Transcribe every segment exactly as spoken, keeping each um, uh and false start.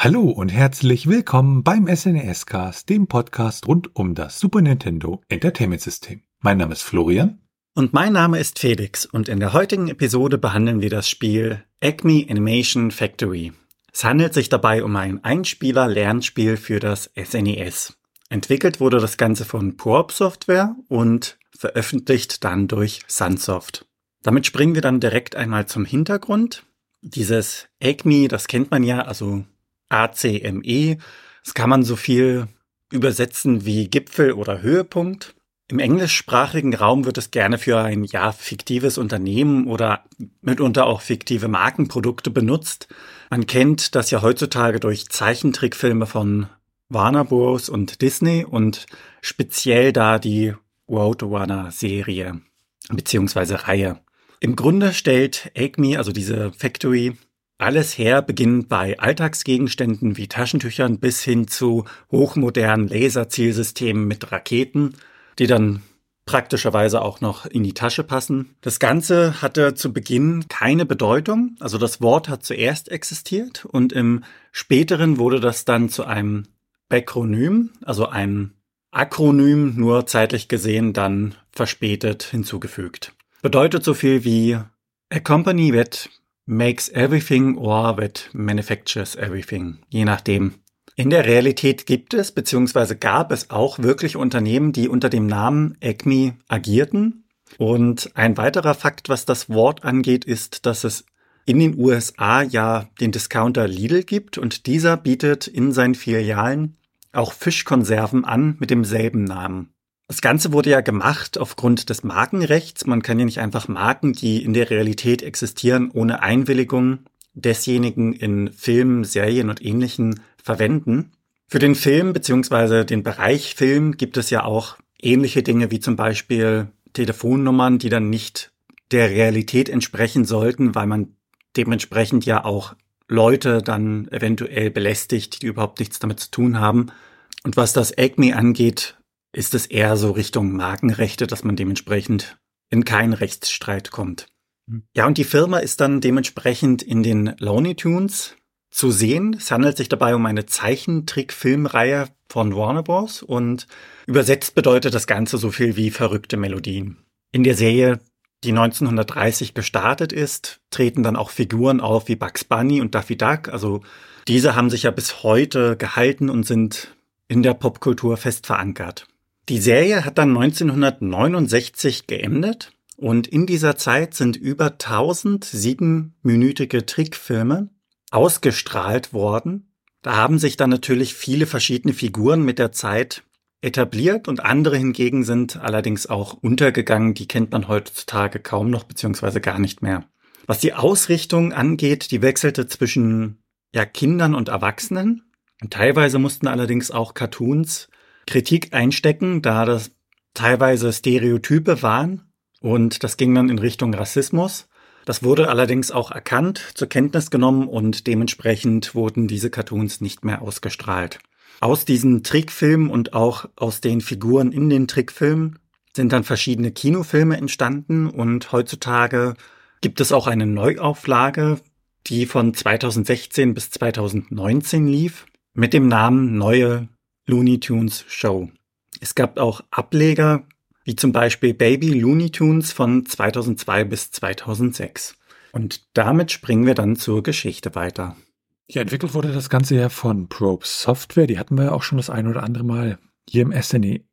Hallo und herzlich willkommen beim S N E S-Cast, dem Podcast rund um das Super Nintendo Entertainment System. Mein Name ist Florian. Und mein Name ist Felix und in der heutigen Episode behandeln wir das Spiel Acme Animation Factory. Es handelt sich dabei um ein Einspieler-Lernspiel für das S N E S. Entwickelt wurde das Ganze von Probe Software und veröffentlicht dann durch Sunsoft. Damit springen wir dann direkt einmal zum Hintergrund. Dieses Acme, das kennt man ja, also A C M E, das kann man so viel übersetzen wie Gipfel oder Höhepunkt. Im englischsprachigen Raum wird es gerne für ein ja fiktives Unternehmen oder mitunter auch fiktive Markenprodukte benutzt. Man kennt das ja heutzutage durch Zeichentrickfilme von Warner Bros. Und Disney und speziell da die Roadrunner-Serie bzw. Reihe. Im Grunde stellt Acme, also diese Factory, alles her, beginnend bei Alltagsgegenständen wie Taschentüchern bis hin zu hochmodernen Laserzielsystemen mit Raketen, die dann praktischerweise auch noch in die Tasche passen. Das Ganze hatte zu Beginn keine Bedeutung, also das Wort hat zuerst existiert und im späteren wurde das dann zu einem Bakronym, also einem Akronym, nur zeitlich gesehen dann verspätet hinzugefügt. Bedeutet so viel wie a company that makes everything or that manufactures everything, je nachdem. In der Realität gibt es bzw. gab es auch wirklich Unternehmen, die unter dem Namen Acme agierten. Und ein weiterer Fakt, was das Wort angeht, ist, dass es in den U S A ja den Discounter Lidl gibt und dieser bietet in seinen Filialen auch Fischkonserven an mit demselben Namen. Das Ganze wurde ja gemacht aufgrund des Markenrechts. Man kann ja nicht einfach Marken, die in der Realität existieren, ohne Einwilligung desjenigen in Filmen, Serien und Ähnlichem verwenden. Für den Film bzw. den Bereich Film gibt es ja auch ähnliche Dinge wie zum Beispiel Telefonnummern, die dann nicht der Realität entsprechen sollten, weil man dementsprechend ja auch Leute dann eventuell belästigt, die überhaupt nichts damit zu tun haben. Und was das Acme angeht, ist es eher so Richtung Markenrechte, dass man dementsprechend in keinen Rechtsstreit kommt. Ja, und die Firma ist dann dementsprechend in den Looney Tunes zu sehen. Es handelt sich dabei um eine Zeichentrickfilmreihe von Warner Bros. Und übersetzt bedeutet das Ganze so viel wie verrückte Melodien. In der Serie, die neunzehnhundertdreißig gestartet ist, treten dann auch Figuren auf wie Bugs Bunny und Daffy Duck. Also diese haben sich ja bis heute gehalten und sind in der Popkultur fest verankert. Die Serie hat dann neunzehnhundertneunundsechzig geendet und in dieser Zeit sind über tausend siebenminütige Trickfilme ausgestrahlt worden. Da haben sich dann natürlich viele verschiedene Figuren mit der Zeit etabliert und andere hingegen sind allerdings auch untergegangen. Die kennt man heutzutage kaum noch beziehungsweise gar nicht mehr. Was die Ausrichtung angeht, die wechselte zwischen ja, Kindern und Erwachsenen. Und teilweise mussten allerdings auch Cartoons Kritik einstecken, da das teilweise Stereotype waren und das ging dann in Richtung Rassismus. Das wurde allerdings auch erkannt, zur Kenntnis genommen und dementsprechend wurden diese Cartoons nicht mehr ausgestrahlt. Aus diesen Trickfilmen und auch aus den Figuren in den Trickfilmen sind dann verschiedene Kinofilme entstanden und heutzutage gibt es auch eine Neuauflage, die von zweitausendsechzehn bis zweitausendneunzehn lief, mit dem Namen Neue Looney Tunes Show. Es gab auch Ableger, wie zum Beispiel Baby Looney Tunes von zweitausendzwei bis zweitausendsechs. Und damit springen wir dann zur Geschichte weiter. Ja, entwickelt wurde das Ganze ja von Probe Software. Die hatten wir ja auch schon das ein oder andere Mal hier im S N E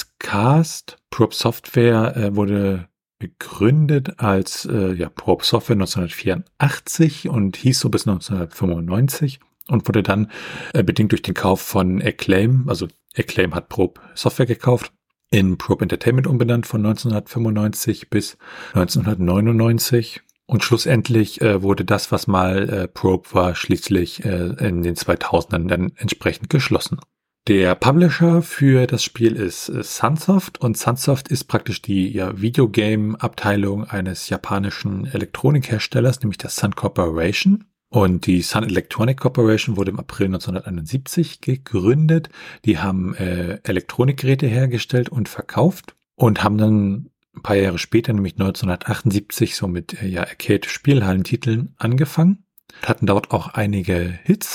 S-Cast. Probe Software äh, wurde begründet als äh, ja, Probe Software neunzehnhundertvierundachtzig und hieß so bis neunzehnhundertfünfundneunzig. Und wurde dann äh, bedingt durch den Kauf von Acclaim, also Acclaim hat Probe Software gekauft, in Probe Entertainment umbenannt von neunzehnhundertfünfundneunzig bis neunzehnhundertneunundneunzig. Und schlussendlich äh, wurde das, was mal äh, Probe war, schließlich äh, in den zweitausendern dann entsprechend geschlossen. Der Publisher für das Spiel ist äh, Sunsoft und Sunsoft ist praktisch die ja, Videogame-Abteilung eines japanischen Elektronikherstellers, nämlich der Sun Corporation. Und die Sun Electronic Corporation wurde im April neunzehnhunderteinundsiebzig gegründet. Die haben äh, Elektronikgeräte hergestellt und verkauft und haben dann ein paar Jahre später, nämlich neunzehnhundertachtundsiebzig, so mit äh, ja, Arcade-Spielhallentiteln angefangen. Hatten dort auch einige Hits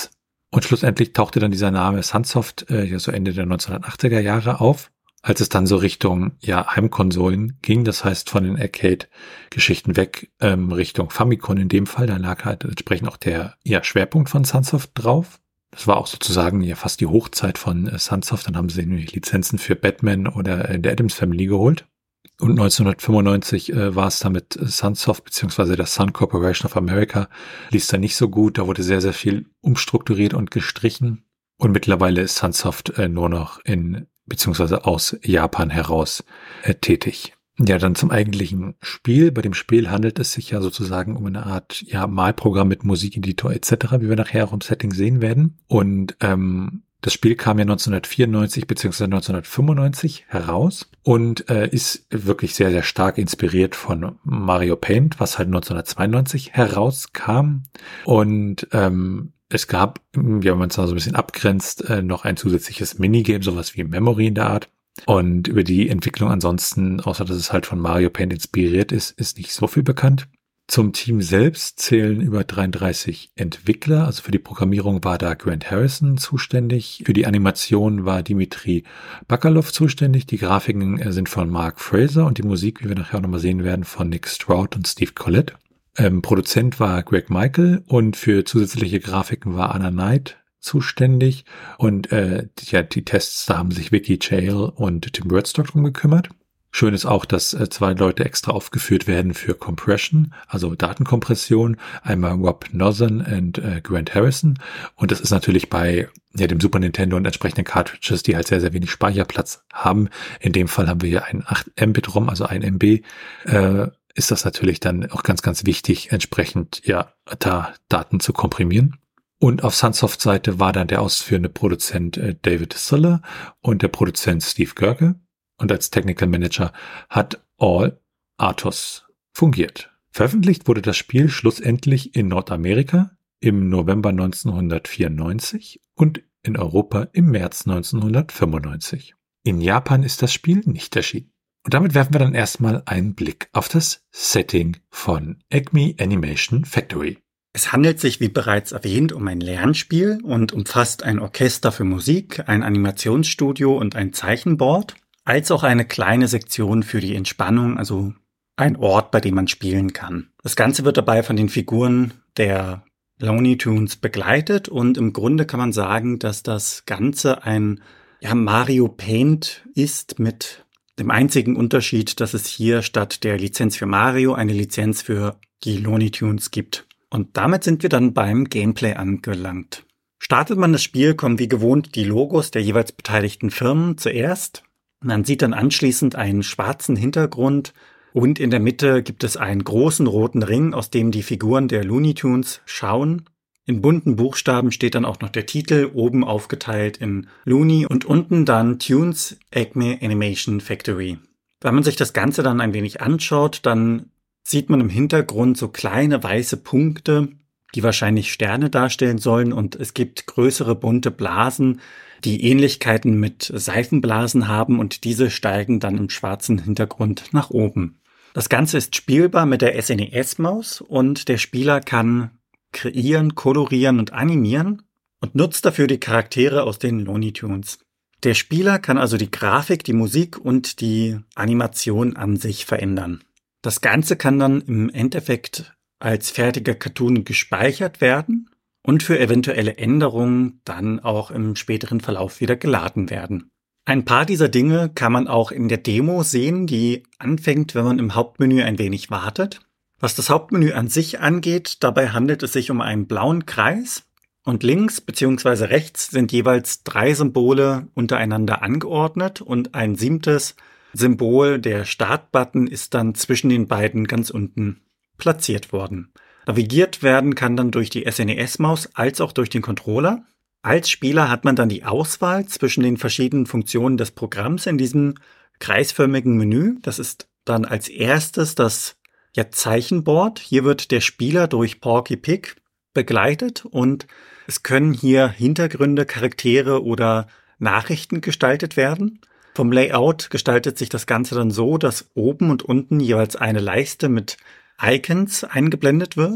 Und schlussendlich tauchte dann dieser Name Sunsoft äh, ja so Ende der neunzehnhundertachtziger Jahre auf, als es dann so Richtung ja Heimkonsolen ging, das heißt von den Arcade-Geschichten weg ähm, Richtung Famicom in dem Fall. Da lag halt entsprechend auch der ja, Schwerpunkt von Sunsoft drauf. Das war auch sozusagen ja fast die Hochzeit von äh, Sunsoft. Dann haben sie nämlich Lizenzen für Batman oder äh, der Addams Family geholt. Und neunzehnhundertfünfundneunzig äh, war es dann mit Sunsoft beziehungsweise der Sun Corporation of America, lief da nicht so gut. Da wurde sehr, sehr viel umstrukturiert und gestrichen. Und mittlerweile ist Sunsoft äh, nur noch in beziehungsweise aus Japan heraus äh, tätig. Ja, dann zum eigentlichen Spiel. Bei dem Spiel handelt es sich ja sozusagen um eine Art ja Malprogramm mit Musikeditor et cetera, wie wir nachher auch im Setting sehen werden. Und ähm, das Spiel kam ja neunzehnhundertvierundneunzig beziehungsweise neunzehnhundertfünfundneunzig heraus und äh, ist wirklich sehr, sehr stark inspiriert von Mario Paint, was halt neunzehnhundertzweiundneunzig herauskam. Und ähm, es gab, ja, wenn man es mal so ein bisschen abgrenzt, äh, noch ein zusätzliches Minigame, sowas wie Memory in der Art. Und über die Entwicklung ansonsten, außer dass es halt von Mario Paint inspiriert ist, ist nicht so viel bekannt. Zum Team selbst zählen über dreiunddreißig Entwickler. Also für die Programmierung war da Grant Harrison zuständig. Für die Animation war Dimitri Bakalov zuständig. Die Grafiken äh, sind von Mark Fraser und die Musik, wie wir nachher auch nochmal sehen werden, von Nick Stroud und Steve Collette. Ähm, Produzent war Greg Michael und für zusätzliche Grafiken war Anna Knight zuständig. Und äh, ja, die Tests, da haben sich Vicky Chale und Tim Birdstock drum gekümmert. Schön ist auch, dass äh, zwei Leute extra aufgeführt werden für Compression, also Datenkompression. Einmal Rob Nozzon und äh, Grant Harrison. Und das ist natürlich bei ja, dem Super Nintendo und entsprechenden Cartridges, die halt sehr, sehr wenig Speicherplatz haben. In dem Fall haben wir hier einen acht Mbit ROM, also ein Megabyte. Äh, ist das natürlich dann auch ganz, ganz wichtig, entsprechend ja da Daten zu komprimieren. Und auf Sunsoft-Seite war dann der ausführende Produzent äh, David Suller und der Produzent Steve Görke. Und als Technical Manager hat All Atos fungiert. Veröffentlicht wurde das Spiel schlussendlich in Nordamerika im November neunzehnhundertvierundneunzig und in Europa im März neunzehnhundertfünfundneunzig. In Japan ist das Spiel nicht erschienen. Und damit werfen wir dann erstmal einen Blick auf das Setting von Acme Animation Factory. Es handelt sich, wie bereits erwähnt, um ein Lernspiel und umfasst ein Orchester für Musik, ein Animationsstudio und ein Zeichenboard, als auch eine kleine Sektion für die Entspannung, also ein Ort, bei dem man spielen kann. Das Ganze wird dabei von den Figuren der Looney Tunes begleitet und im Grunde kann man sagen, dass das Ganze ein ja, Mario Paint ist mit dem einzigen Unterschied, dass es hier statt der Lizenz für Mario eine Lizenz für die Looney Tunes gibt. Und damit sind wir dann beim Gameplay angelangt. Startet man das Spiel, kommen wie gewohnt die Logos der jeweils beteiligten Firmen zuerst. Man sieht dann anschließend einen schwarzen Hintergrund und in der Mitte gibt es einen großen roten Ring, aus dem die Figuren der Looney Tunes schauen. In bunten Buchstaben steht dann auch noch der Titel, oben aufgeteilt in Looney und unten dann Tunes Acme Animation Factory. Wenn man sich das Ganze dann ein wenig anschaut, dann sieht man im Hintergrund so kleine weiße Punkte, die wahrscheinlich Sterne darstellen sollen und es gibt größere bunte Blasen, die Ähnlichkeiten mit Seifenblasen haben und diese steigen dann im schwarzen Hintergrund nach oben. Das Ganze ist spielbar mit der S N E S-Maus und der Spieler kann kreieren, kolorieren und animieren und nutzt dafür die Charaktere aus den Looney Tunes. Der Spieler kann also die Grafik, die Musik und die Animation an sich verändern. Das Ganze kann dann im Endeffekt als fertiger Cartoon gespeichert werden und für eventuelle Änderungen dann auch im späteren Verlauf wieder geladen werden. Ein paar dieser Dinge kann man auch in der Demo sehen, die anfängt, wenn man im Hauptmenü ein wenig wartet. Was das Hauptmenü an sich angeht, dabei handelt es sich um einen blauen Kreis und links bzw. rechts sind jeweils drei Symbole untereinander angeordnet und ein siebtes Symbol, der Startbutton, ist dann zwischen den beiden ganz unten platziert worden. Navigiert werden kann dann durch die S N E S-Maus als auch durch den Controller. Als Spieler hat man dann die Auswahl zwischen den verschiedenen Funktionen des Programms in diesem kreisförmigen Menü. Das ist dann als erstes das ja, Zeichenboard. Hier wird der Spieler durch Porky Pig begleitet und es können hier Hintergründe, Charaktere oder Nachrichten gestaltet werden. Vom Layout gestaltet sich das Ganze dann so, dass oben und unten jeweils eine Leiste mit Icons eingeblendet wird.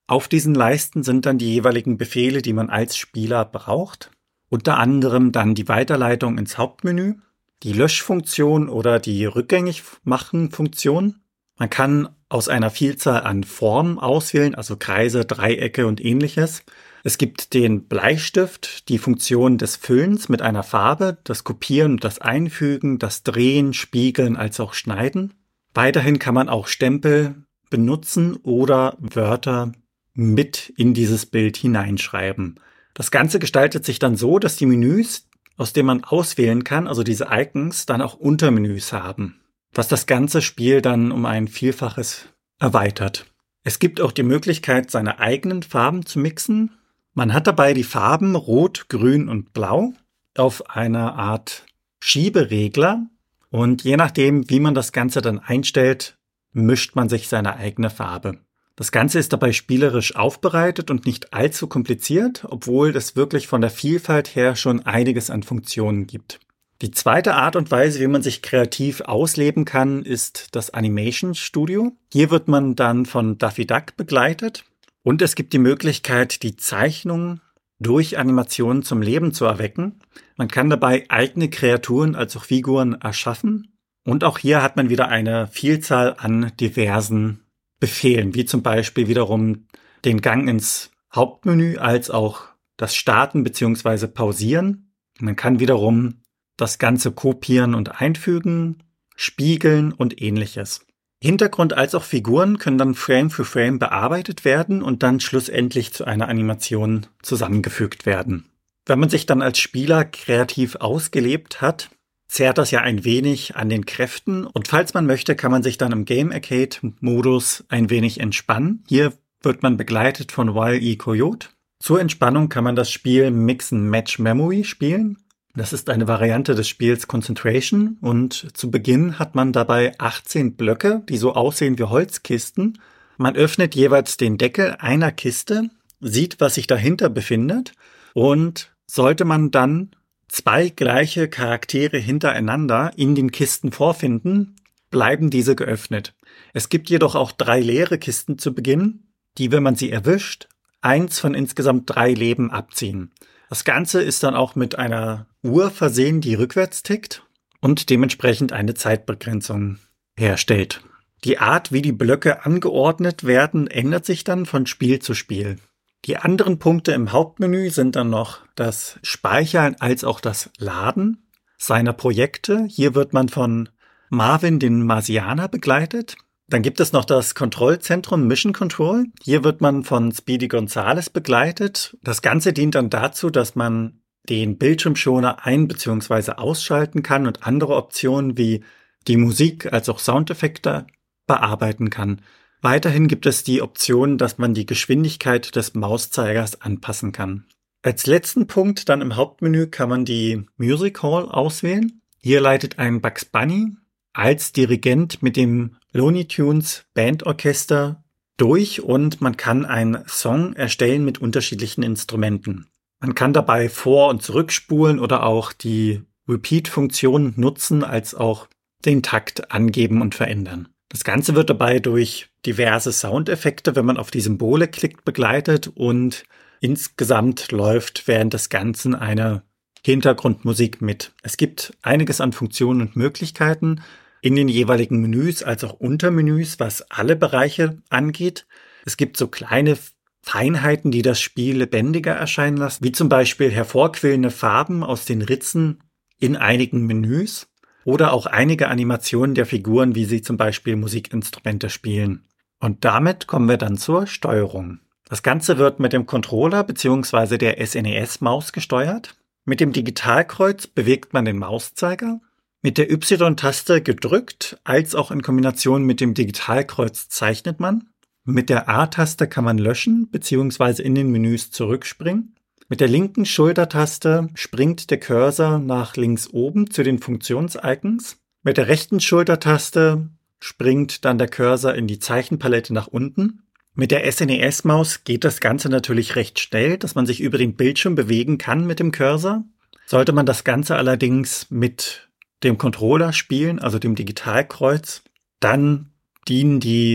Auf diesen Leisten sind dann die jeweiligen Befehle, die man als Spieler braucht. Unter anderem dann die Weiterleitung ins Hauptmenü, die Löschfunktion oder die Rückgängig-Machen-Funktion. Man kann aus einer Vielzahl an Formen auswählen, also Kreise, Dreiecke und ähnliches. Es gibt den Bleistift, die Funktion des Füllens mit einer Farbe, das Kopieren und das Einfügen, das Drehen, Spiegeln als auch Schneiden. Weiterhin kann man auch Stempel benutzen oder Wörter mit in dieses Bild hineinschreiben. Das Ganze gestaltet sich dann so, dass die Menüs, aus denen man auswählen kann, also diese Icons, dann auch Untermenüs haben, was das ganze Spiel dann um ein Vielfaches erweitert. Es gibt auch die Möglichkeit, seine eigenen Farben zu mixen. Man hat dabei die Farben Rot, Grün und Blau auf einer Art Schieberegler und je nachdem, wie man das Ganze dann einstellt, mischt man sich seine eigene Farbe. Das Ganze ist dabei spielerisch aufbereitet und nicht allzu kompliziert, obwohl es wirklich von der Vielfalt her schon einiges an Funktionen gibt. Die zweite Art und Weise, wie man sich kreativ ausleben kann, ist das Animation Studio. Hier wird man dann von Daffy Duck begleitet und es gibt die Möglichkeit, die Zeichnung durch Animationen zum Leben zu erwecken. Man kann dabei eigene Kreaturen als auch Figuren erschaffen und auch hier hat man wieder eine Vielzahl an diversen Befehlen, wie zum Beispiel wiederum den Gang ins Hauptmenü als auch das Starten bzw. Pausieren. Man kann wiederum das Ganze kopieren und einfügen, spiegeln und ähnliches. Hintergrund als auch Figuren können dann Frame für Frame bearbeitet werden und dann schlussendlich zu einer Animation zusammengefügt werden. Wenn man sich dann als Spieler kreativ ausgelebt hat, zehrt das ja ein wenig an den Kräften und falls man möchte, kann man sich dann im Game Arcade Modus ein wenig entspannen. Hier wird man begleitet von Wile E. Coyote. Zur Entspannung kann man das Spiel Mix and Match Memory spielen. Das ist eine Variante des Spiels Concentration und zu Beginn hat man dabei achtzehn Blöcke, die so aussehen wie Holzkisten. Man öffnet jeweils den Deckel einer Kiste, sieht, was sich dahinter befindet und sollte man dann zwei gleiche Charaktere hintereinander in den Kisten vorfinden, bleiben diese geöffnet. Es gibt jedoch auch drei leere Kisten zu Beginn, die, wenn man sie erwischt, eins von insgesamt drei Leben abziehen. Das Ganze ist dann auch mit einer Uhr versehen, die rückwärts tickt und dementsprechend eine Zeitbegrenzung herstellt. Die Art, wie die Blöcke angeordnet werden, ändert sich dann von Spiel zu Spiel. Die anderen Punkte im Hauptmenü sind dann noch das Speichern als auch das Laden seiner Projekte. Hier wird man von Marvin, den Marsianer, begleitet. Dann gibt es noch das Kontrollzentrum Mission Control. Hier wird man von Speedy Gonzales begleitet. Das Ganze dient dann dazu, dass man den Bildschirmschoner ein- bzw. ausschalten kann und andere Optionen wie die Musik als auch Soundeffekte bearbeiten kann. Weiterhin gibt es die Option, dass man die Geschwindigkeit des Mauszeigers anpassen kann. Als letzten Punkt dann im Hauptmenü kann man die Music Hall auswählen. Hier leitet ein Bugs Bunny als Dirigent mit dem Looney Tunes Bandorchester durch und man kann einen Song erstellen mit unterschiedlichen Instrumenten. Man kann dabei vor- und zurückspulen oder auch die Repeat-Funktion nutzen, als auch den Takt angeben und verändern. Das Ganze wird dabei durch diverse Soundeffekte, wenn man auf die Symbole klickt, begleitet und insgesamt läuft während des Ganzen eine Hintergrundmusik mit. Es gibt einiges an Funktionen und Möglichkeiten in den jeweiligen Menüs als auch Untermenüs, was alle Bereiche angeht. Es gibt so kleine Feinheiten, die das Spiel lebendiger erscheinen lassen, wie zum Beispiel hervorquillende Farben aus den Ritzen in einigen Menüs oder auch einige Animationen der Figuren, wie sie zum Beispiel Musikinstrumente spielen. Und damit kommen wir dann zur Steuerung. Das Ganze wird mit dem Controller bzw. der S N E S-Maus gesteuert. Mit dem Digitalkreuz bewegt man den Mauszeiger. Mit der Y-Taste gedrückt, als auch in Kombination mit dem Digitalkreuz zeichnet man. Mit der A-Taste kann man löschen bzw. in den Menüs zurückspringen. Mit der linken Schultertaste springt der Cursor nach links oben zu den Funktions-Icons. Mit der rechten Schultertaste springt dann der Cursor in die Zeichenpalette nach unten. Mit der S N E S-Maus geht das Ganze natürlich recht schnell, dass man sich über den Bildschirm bewegen kann mit dem Cursor. Sollte man das Ganze allerdings mit dem Controller spielen, also dem Digitalkreuz, dann dienen die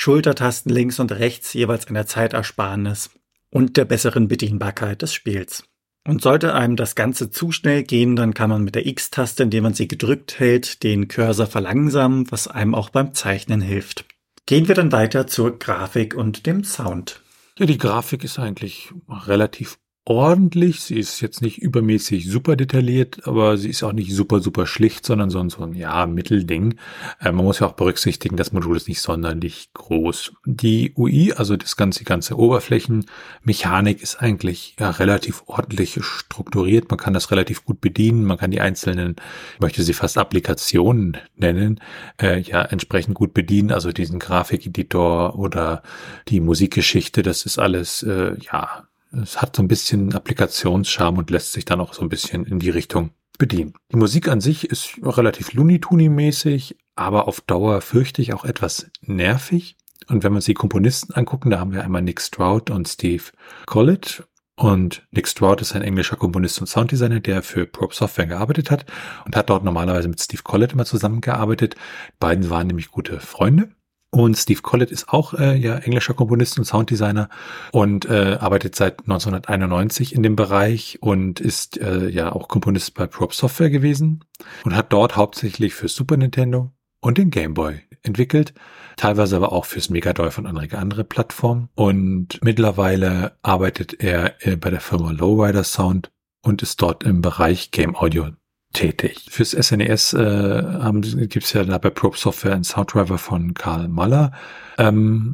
Schultertasten links und rechts jeweils einer Zeitersparnis und der besseren Bedienbarkeit des Spiels. Und sollte einem das Ganze zu schnell gehen, dann kann man mit der X-Taste, indem man sie gedrückt hält, den Cursor verlangsamen, was einem auch beim Zeichnen hilft. Gehen wir dann weiter zur Grafik und dem Sound. Ja, die Grafik ist eigentlich relativ ordentlich. Sie ist jetzt nicht übermäßig super detailliert, aber sie ist auch nicht super, super schlicht, sondern so ein, so ein ja, Mittelding. Äh, man muss ja auch berücksichtigen, das Modul ist nicht sonderlich groß. Die U I, also das ganze, die ganze Oberflächenmechanik ist eigentlich ja relativ ordentlich strukturiert. Man kann das relativ gut bedienen. Man kann die einzelnen, ich möchte sie fast Applikationen nennen, äh, ja, entsprechend gut bedienen. Also diesen Grafikeditor oder die Musikgeschichte, das ist alles, äh, ja, es hat so ein bisschen Applikationscharme und lässt sich dann auch so ein bisschen in die Richtung bedienen. Die Musik an sich ist relativ Looney-Tunes-mäßig, aber auf Dauer fürchte ich auch etwas nervig. Und wenn wir uns die Komponisten angucken, da haben wir einmal Nick Stroud und Steve Collett. Und Nick Stroud ist ein englischer Komponist und Sounddesigner, der für Probe Software gearbeitet hat und hat dort normalerweise mit Steve Collett immer zusammengearbeitet. Beiden waren nämlich gute Freunde. Und Steve Collett ist auch äh, ja englischer Komponist und Sounddesigner und äh, arbeitet seit neunzehnhunderteinundneunzig in dem Bereich und ist äh, ja auch Komponist bei Probe Software gewesen und hat dort hauptsächlich für Super Nintendo und den Game Boy entwickelt, teilweise aber auch fürs Mega Drive und andere, andere Plattformen. Und mittlerweile arbeitet er äh, bei der Firma Lowrider Sound und ist dort im Bereich Game Audio tätig. Fürs S N E S äh, gibt es ja da bei Probe Software einen Sounddriver von Karl Mahler ähm,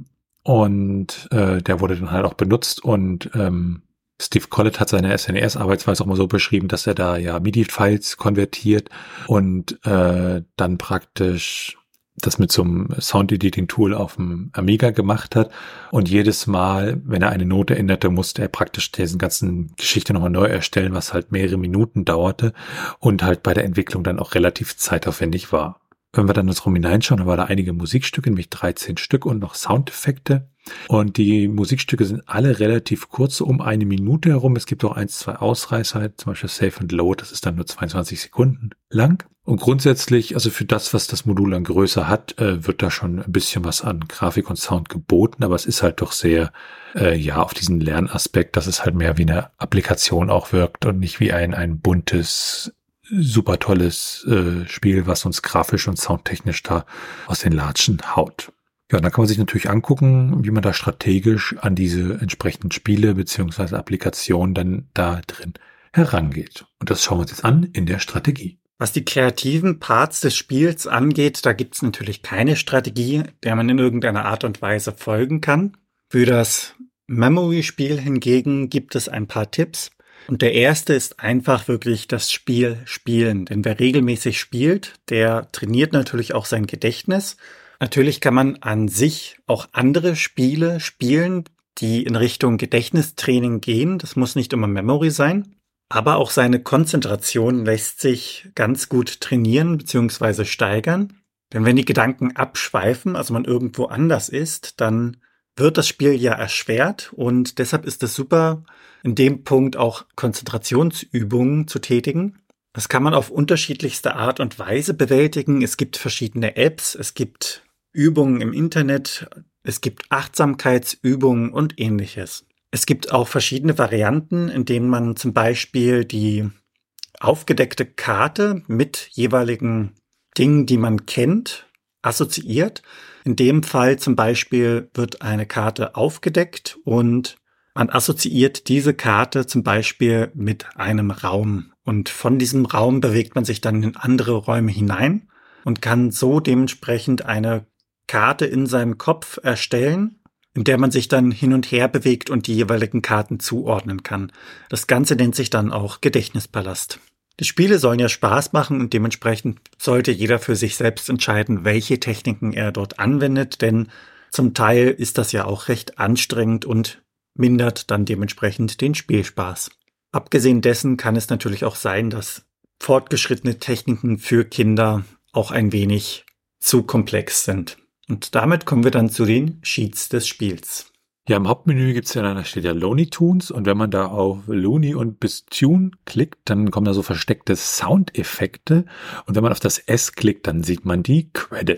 und äh, der wurde dann halt auch benutzt und ähm, Steve Collett hat seine S N E S-Arbeitsweise auch mal so beschrieben, dass er da ja MIDI-Files konvertiert und äh, dann praktisch das mit so einem Sound-Editing-Tool auf dem Amiga gemacht hat. Und jedes Mal, wenn er eine Note änderte, musste er praktisch diesen ganzen Geschichte nochmal neu erstellen, was halt mehrere Minuten dauerte und halt bei der Entwicklung dann auch relativ zeitaufwendig war. Wenn wir dann ins Rum hineinschauen, dann war da einige Musikstücke, nämlich dreizehn Stück und noch Soundeffekte. Und die Musikstücke sind alle relativ kurz, so um eine Minute herum. Es gibt auch eins, zwei Ausreißer, zum Beispiel Save and Load, das ist dann nur zweiundzwanzig Sekunden lang. Und grundsätzlich, also für das, was das Modul an Größe hat, äh, wird da schon ein bisschen was an Grafik und Sound geboten, aber es ist halt doch sehr, äh, ja, auf diesen Lernaspekt, dass es halt mehr wie eine Applikation auch wirkt und nicht wie ein, ein buntes, super tolles äh, Spiel, was uns grafisch und soundtechnisch da aus den Latschen haut. Ja, dann kann man sich natürlich angucken, wie man da strategisch an diese entsprechenden Spiele beziehungsweise Applikationen dann da drin herangeht. Und das schauen wir uns jetzt an in der Strategie. Was die kreativen Parts des Spiels angeht, da gibt es natürlich keine Strategie, der man in irgendeiner Art und Weise folgen kann. Für das Memory-Spiel hingegen gibt es ein paar Tipps. Und der erste ist einfach wirklich das Spiel spielen. Denn wer regelmäßig spielt, der trainiert natürlich auch sein Gedächtnis. Natürlich kann man an sich auch andere Spiele spielen, die in Richtung Gedächtnistraining gehen. Das muss nicht immer Memory sein. Aber auch seine Konzentration lässt sich ganz gut trainieren bzw. steigern. Denn wenn die Gedanken abschweifen, also man irgendwo anders ist, dann wird das Spiel ja erschwert. Und deshalb ist es super, in dem Punkt auch Konzentrationsübungen zu tätigen. Das kann man auf unterschiedlichste Art und Weise bewältigen. Es gibt verschiedene Apps, es gibt Übungen im Internet, es gibt Achtsamkeitsübungen und ähnliches. Es gibt auch verschiedene Varianten, in denen man zum Beispiel die aufgedeckte Karte mit jeweiligen Dingen, die man kennt, assoziiert. In dem Fall zum Beispiel wird eine Karte aufgedeckt und man assoziiert diese Karte zum Beispiel mit einem Raum. Und von diesem Raum bewegt man sich dann in andere Räume hinein und kann so dementsprechend eine Karte in seinem Kopf erstellen, in der man sich dann hin und her bewegt und die jeweiligen Karten zuordnen kann. Das Ganze nennt sich dann auch Gedächtnispalast. Die Spiele sollen ja Spaß machen und dementsprechend sollte jeder für sich selbst entscheiden, welche Techniken er dort anwendet, denn zum Teil ist das ja auch recht anstrengend und mindert dann dementsprechend den Spielspaß. Abgesehen dessen kann es natürlich auch sein, dass fortgeschrittene Techniken für Kinder auch ein wenig zu komplex sind. Und damit kommen wir dann zu den Sheets des Spiels. Ja, im Hauptmenü gibt's ja, da steht ja Looney Tunes und wenn man da auf Looney und bis Tune klickt, dann kommen da so versteckte Soundeffekte und wenn man auf das S klickt, dann sieht man die Credits.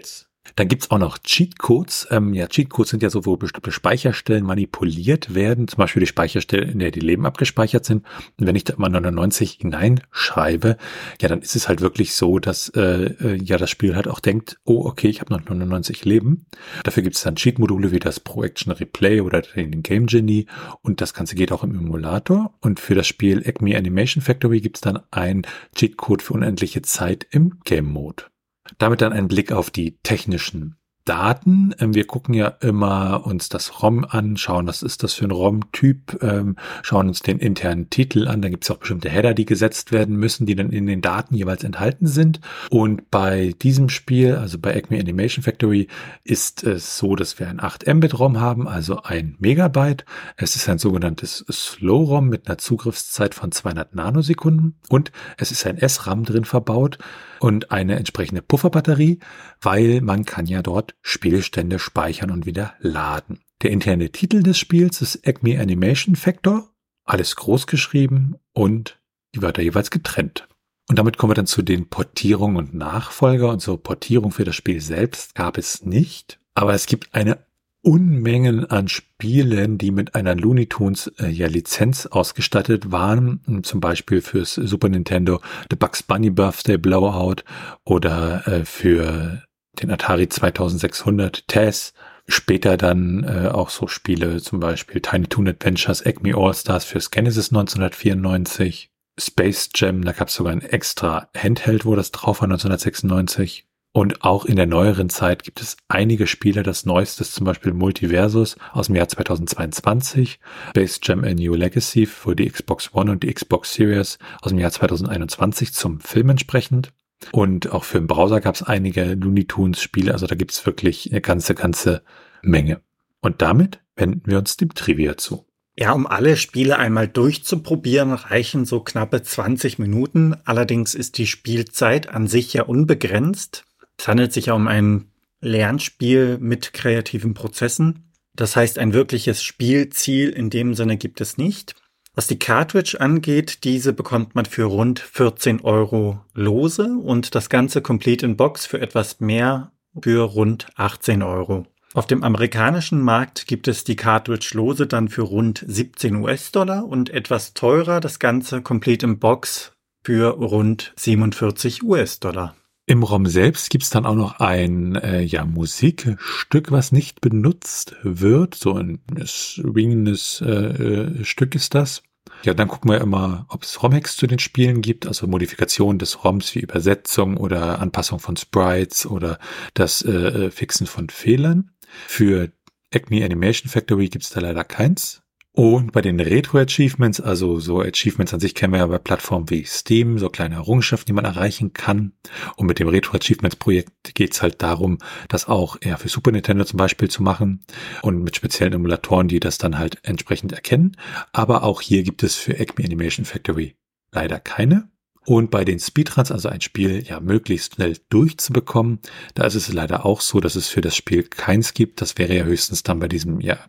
Dann gibt's auch noch Cheatcodes. Ähm, ja, Cheatcodes sind ja so, wo bestimmte Speicherstellen manipuliert werden. Zum Beispiel die Speicherstelle, in der die Leben abgespeichert sind. Und wenn ich da mal neunundneunzig hineinschreibe, ja, dann ist es halt wirklich so, dass äh, ja das Spiel halt auch denkt, oh, okay, ich habe noch neunundneunzig Leben. Dafür gibt's dann Cheat-Module wie das Pro Action Replay oder den Game Genie. Und das Ganze geht auch im Emulator. Und für das Spiel Acme Animation Factory gibt's dann ein Cheatcode für unendliche Zeit im Game Mode. Damit dann ein Blick auf die technischen Daten. Wir gucken ja immer uns das ROM an, schauen, was ist das für ein ROM-Typ, schauen uns den internen Titel an. Da gibt es auch bestimmte Header, die gesetzt werden müssen, die dann in den Daten jeweils enthalten sind. Und bei diesem Spiel, also bei Acme Animation Factory, ist es so, dass wir ein acht Mbit ROM haben, also ein Megabyte. Es ist ein sogenanntes Slow-ROM mit einer Zugriffszeit von zweihundert Nanosekunden und es ist ein S RAM drin verbaut und eine entsprechende Pufferbatterie, weil man kann ja dort Spielstände speichern und wieder laden. Der interne Titel des Spiels ist Acme Animation Factor, alles groß geschrieben und die Wörter jeweils getrennt. Und damit kommen wir dann zu den Portierungen und Nachfolger. Und so Portierung für das Spiel selbst gab es nicht, aber es gibt eine Unmengen an Spielen, die mit einer Looney Tunes äh, ja, Lizenz ausgestattet waren, zum Beispiel fürs Super Nintendo The Bugs Bunny Birthday Blowout oder äh, für den Atari zweitausendsechshundert T A S. Später dann äh, auch so Spiele, zum Beispiel Tiny Toon Adventures, Acme All-Stars fürs Genesis neunzehnhundertvierundneunzig, Space Jam, da gab es sogar ein extra Handheld, wo das drauf war, neunzehnhundertsechsundneunzig. Und auch in der neueren Zeit gibt es einige Spiele. Das neueste ist zum Beispiel Multiversus aus dem Jahr zweitausendzweiundzwanzig, Space Jam A New Legacy für die Xbox One und die Xbox Series aus dem Jahr zweitausendeinundzwanzig zum Film entsprechend. Und auch für den Browser gab es einige Looney Tunes Spiele. Also da gibt es wirklich eine ganze, ganze Menge. Und damit wenden wir uns dem Trivia zu. Ja, um alle Spiele einmal durchzuprobieren, reichen so knappe zwanzig Minuten. Allerdings ist die Spielzeit an sich ja unbegrenzt. Es handelt sich ja um ein Lernspiel mit kreativen Prozessen. Das heißt, ein wirkliches Spielziel in dem Sinne gibt es nicht. Was die Cartridge angeht, diese bekommt man für rund vierzehn Euro lose und das Ganze Complete in Box für etwas mehr für rund achtzehn Euro. Auf dem amerikanischen Markt gibt es die Cartridge lose dann für rund siebzehn US-Dollar und etwas teurer das Ganze Complete in Box für rund siebenundvierzig US-Dollar. Im ROM selbst gibt's dann auch noch ein äh, ja, Musikstück, was nicht benutzt wird. So ein swingendes äh, Stück ist das. Ja, dann gucken wir immer, ob es ROM-Hacks zu den Spielen gibt, also Modifikationen des ROMs wie Übersetzung oder Anpassung von Sprites oder das äh, Fixen von Fehlern. Für Acme Animation Factory gibt's da leider keins. Und bei den Retro-Achievements, also so Achievements an sich kennen wir ja bei Plattformen wie Steam, so kleine Errungenschaften, die man erreichen kann. Und mit dem Retro-Achievements-Projekt geht es halt darum, das auch eher für Super Nintendo zum Beispiel zu machen und mit speziellen Emulatoren, die das dann halt entsprechend erkennen. Aber auch hier gibt es für Acme Animation Factory leider keine. Und bei den Speedruns, also ein Spiel ja möglichst schnell durchzubekommen, da ist es leider auch so, dass es für das Spiel keins gibt. Das wäre ja höchstens dann bei diesem ja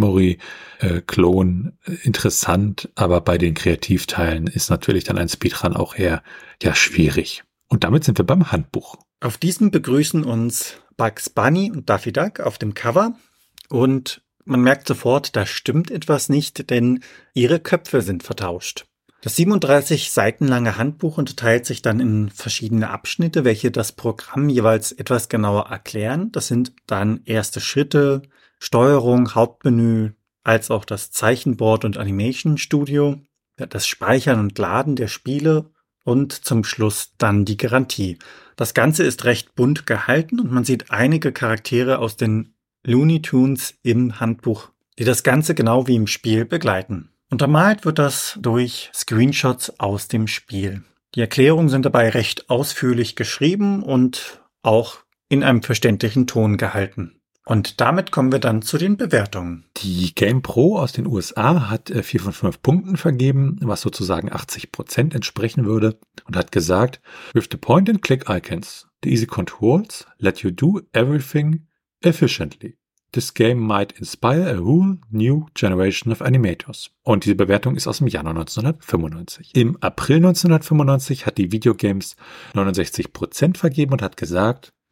Memory-Clone äh, interessant, aber bei den Kreativteilen ist natürlich dann ein Speedrun auch eher ja schwierig. Und damit sind wir beim Handbuch. Auf diesem begrüßen uns Bugs Bunny und Daffy Duck auf dem Cover und man merkt sofort, da stimmt etwas nicht, denn ihre Köpfe sind vertauscht. Das siebenunddreißig Seiten lange Handbuch unterteilt sich dann in verschiedene Abschnitte, welche das Programm jeweils etwas genauer erklären. Das sind dann erste Schritte, Steuerung, Hauptmenü, als auch das Zeichenboard und Animation Studio, das Speichern und Laden der Spiele und zum Schluss dann die Garantie. Das Ganze ist recht bunt gehalten und man sieht einige Charaktere aus den Looney Tunes im Handbuch, die das Ganze genau wie im Spiel begleiten. Untermalt wird das durch Screenshots aus dem Spiel. Die Erklärungen sind dabei recht ausführlich geschrieben und auch in einem verständlichen Ton gehalten. Und damit kommen wir dann zu den Bewertungen. Die GamePro aus den U S A hat äh, vier von fünf Punkten vergeben, was sozusagen achtzig Prozent entsprechen würde, und hat gesagt, with the point-and-click icons, the easy controls let you do everything efficiently. This game might inspire a whole new generation of animators. Und diese Bewertung ist aus dem Januar neunzehnhundertfünfundneunzig. Im April neunzehnhundertfünfundneunzig hat die Videogames neunundsechzig Prozent vergeben und hat gesagt,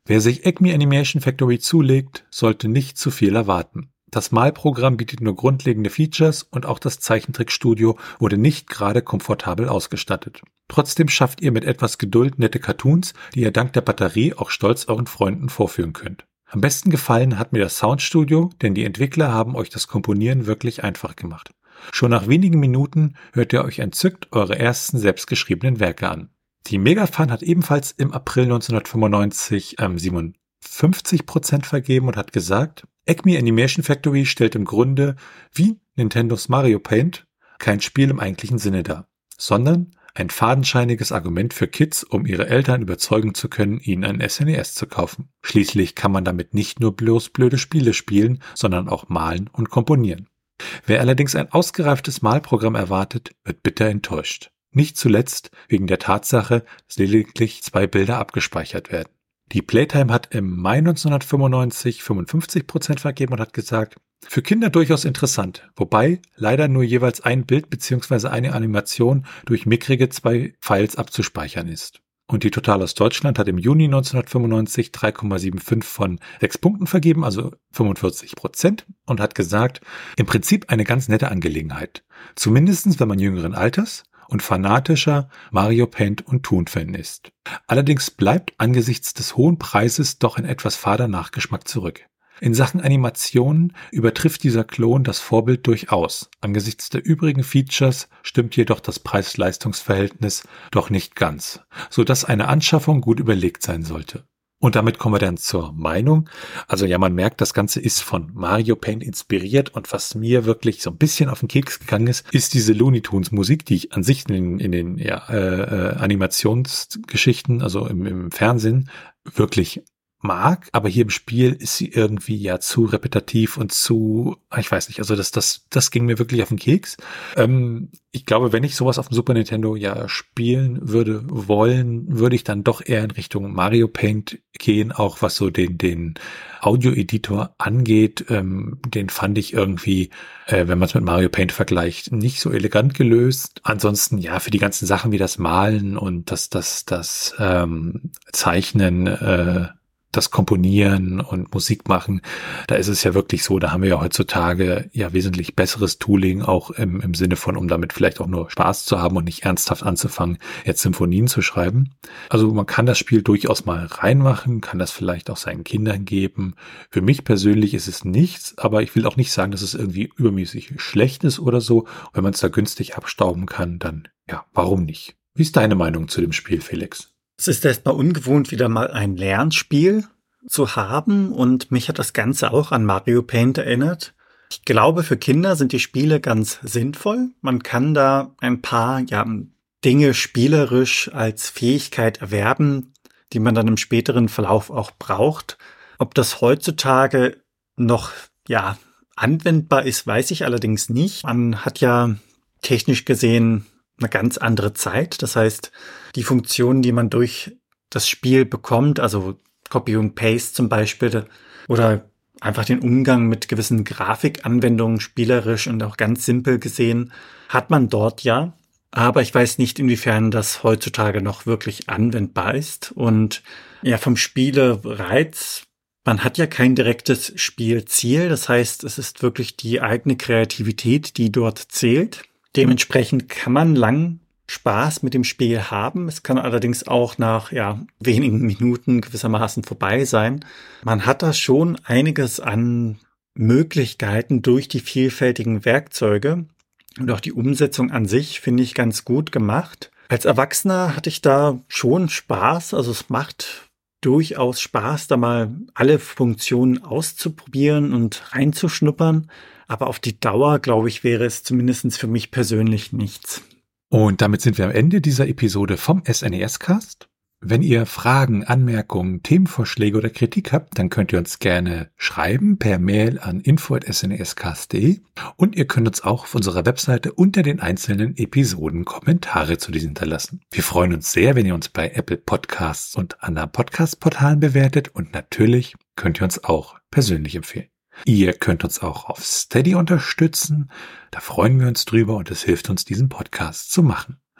Wer sich Acme Animation Factory zulegt, sollte nicht zu viel erwarten. Das Malprogramm bietet nur grundlegende Features und auch das Zeichentrickstudio wurde nicht gerade komfortabel ausgestattet. Trotzdem schafft ihr mit etwas Geduld nette Cartoons, die ihr dank der Batterie auch stolz euren Freunden vorführen könnt. Am besten gefallen hat mir das Soundstudio, denn die Entwickler haben euch das Komponieren wirklich einfach gemacht. Schon nach wenigen Minuten hört ihr euch entzückt eure ersten selbstgeschriebenen Werke an. Die Megafan hat ebenfalls im April neunzehnhundertfünfundneunzig ähm, siebenundfünfzig Prozent vergeben und hat gesagt, Acme Animation Factory stellt im Grunde, wie Nintendos Mario Paint, kein Spiel im eigentlichen Sinne dar, sondern ein fadenscheiniges Argument für Kids, um ihre Eltern überzeugen zu können, ihnen ein S N E S zu kaufen. Schließlich kann man damit nicht nur bloß blöde Spiele spielen, sondern auch malen und komponieren. Wer allerdings ein ausgereiftes Malprogramm erwartet, wird bitter enttäuscht. Nicht zuletzt wegen der Tatsache, dass lediglich zwei Bilder abgespeichert werden. Die Playtime hat im Mai neunzehnhundertfünfundneunzig fünfundfünfzig Prozent vergeben und hat gesagt, für Kinder durchaus interessant, wobei leider nur jeweils ein Bild bzw. eine Animation durch mickrige zwei Files abzuspeichern ist. Und die Total aus Deutschland hat im Juni neunzehnhundertfünfundneunzig drei Komma fünfundsiebzig von sechs Punkten vergeben, also fünfundvierzig Prozent, und hat gesagt, im Prinzip eine ganz nette Angelegenheit. Zumindest wenn man jüngeren Alters und fanatischer Mario Paint und Toon-Fan ist. Allerdings bleibt angesichts des hohen Preises doch ein etwas fader Nachgeschmack zurück. In Sachen Animationen übertrifft dieser Klon das Vorbild durchaus. Angesichts der übrigen Features stimmt jedoch das Preis-Leistungs-Verhältnis doch nicht ganz, sodass eine Anschaffung gut überlegt sein sollte. Und damit kommen wir dann zur Meinung. Also ja, man merkt, das Ganze ist von Mario Paint inspiriert und was mir wirklich so ein bisschen auf den Keks gegangen ist, ist diese Looney Tunes Musik, die ich an sich in den, in den ja, äh, Animationsgeschichten, also im, im Fernsehen, wirklich mag, aber hier im Spiel ist sie irgendwie ja zu repetitiv und zu, ich weiß nicht, also das, das, das ging mir wirklich auf den Keks. Ähm, ich glaube, wenn ich sowas auf dem Super Nintendo ja spielen würde wollen, würde ich dann doch eher in Richtung Mario Paint gehen, auch was so den, den Audio-Editor angeht. Ähm, den fand ich irgendwie, äh, wenn man es mit Mario Paint vergleicht, nicht so elegant gelöst. Ansonsten, ja, für die ganzen Sachen wie das Malen und das, das, das ähm, Zeichnen, äh, das Komponieren und Musik machen, da ist es ja wirklich so, da haben wir ja heutzutage ja wesentlich besseres Tooling, auch im, im Sinne von, um damit vielleicht auch nur Spaß zu haben und nicht ernsthaft anzufangen, jetzt Symphonien zu schreiben. Also man kann das Spiel durchaus mal reinmachen, kann das vielleicht auch seinen Kindern geben. Für mich persönlich ist es nichts, aber ich will auch nicht sagen, dass es irgendwie übermäßig schlecht ist oder so. Wenn man es da günstig abstauben kann, dann ja, warum nicht? Wie ist deine Meinung zu dem Spiel, Felix? Es ist erstmal ungewohnt, wieder mal ein Lernspiel zu haben und mich hat das Ganze auch an Mario Paint erinnert. Ich glaube, für Kinder sind die Spiele ganz sinnvoll. Man kann da ein paar ja, Dinge spielerisch als Fähigkeit erwerben, die man dann im späteren Verlauf auch braucht. Ob das heutzutage noch ja anwendbar ist, weiß ich allerdings nicht. Man hat ja technisch gesehen eine ganz andere Zeit. Das heißt, die Funktionen, die man durch das Spiel bekommt, also Copy und Paste zum Beispiel oder einfach den Umgang mit gewissen Grafikanwendungen spielerisch und auch ganz simpel gesehen, hat man dort ja. Aber ich weiß nicht, inwiefern das heutzutage noch wirklich anwendbar ist. Und ja, vom Spielereiz, man hat ja kein direktes Spielziel. Das heißt, es ist wirklich die eigene Kreativität, die dort zählt. Dementsprechend kann man lang Spaß mit dem Spiel haben. Es kann allerdings auch nach ja, wenigen Minuten gewissermaßen vorbei sein. Man hat da schon einiges an Möglichkeiten durch die vielfältigen Werkzeuge und auch die Umsetzung an sich finde ich ganz gut gemacht. Als Erwachsener hatte ich da schon Spaß. Also es macht durchaus Spaß, da mal alle Funktionen auszuprobieren und reinzuschnuppern. Aber auf die Dauer, glaube ich, wäre es zumindest für mich persönlich nichts. Und damit sind wir am Ende dieser Episode vom S N E S-Cast. Wenn ihr Fragen, Anmerkungen, Themenvorschläge oder Kritik habt, dann könnt ihr uns gerne schreiben per Mail an info at s n e s cast punkt d e und ihr könnt uns auch auf unserer Webseite unter den einzelnen Episoden Kommentare zu diesen hinterlassen. Wir freuen uns sehr, wenn ihr uns bei Apple Podcasts und anderen Podcast-Portalen bewertet und natürlich könnt ihr uns auch persönlich empfehlen. Ihr könnt uns auch auf Steady unterstützen. Da freuen wir uns drüber und es hilft uns, diesen Podcast zu machen.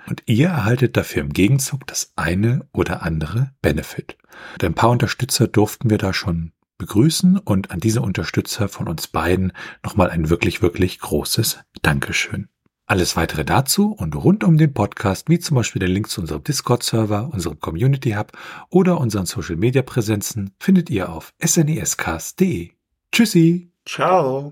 Und ihr erhaltet dafür im Gegenzug das eine oder andere Benefit. Und ein paar Unterstützer durften wir da schon begrüßen und an diese Unterstützer von uns beiden nochmal ein wirklich, wirklich großes Dankeschön. Alles weitere dazu und rund um den Podcast, wie zum Beispiel der Link zu unserem Discord-Server, unserem Community Hub oder unseren Social-Media-Präsenzen, findet ihr auf snescast punkt de. Tschüssi! Ciao!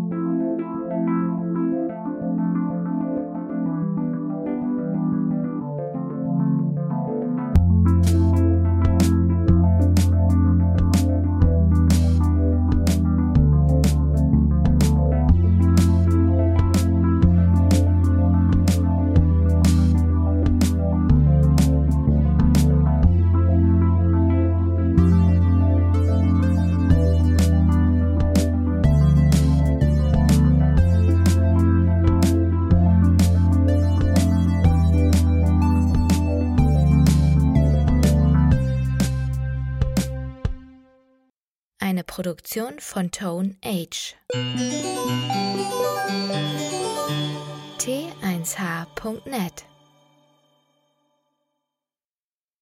Eine Produktion von Tone Age. T eins H punkt net